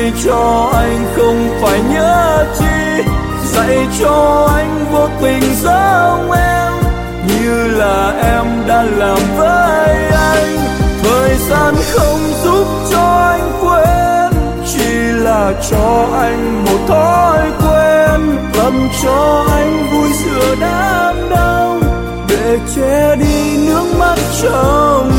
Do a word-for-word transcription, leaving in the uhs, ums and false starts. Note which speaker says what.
Speaker 1: dạy cho anh không phải nhớ chi, dạy cho anh vô tình giống em như là em đã làm với anh. Thời gian không giúp cho anh quên, chỉ là cho anh một thói quen, làm cho anh vui giữa đám đông để che đi nước mắt trong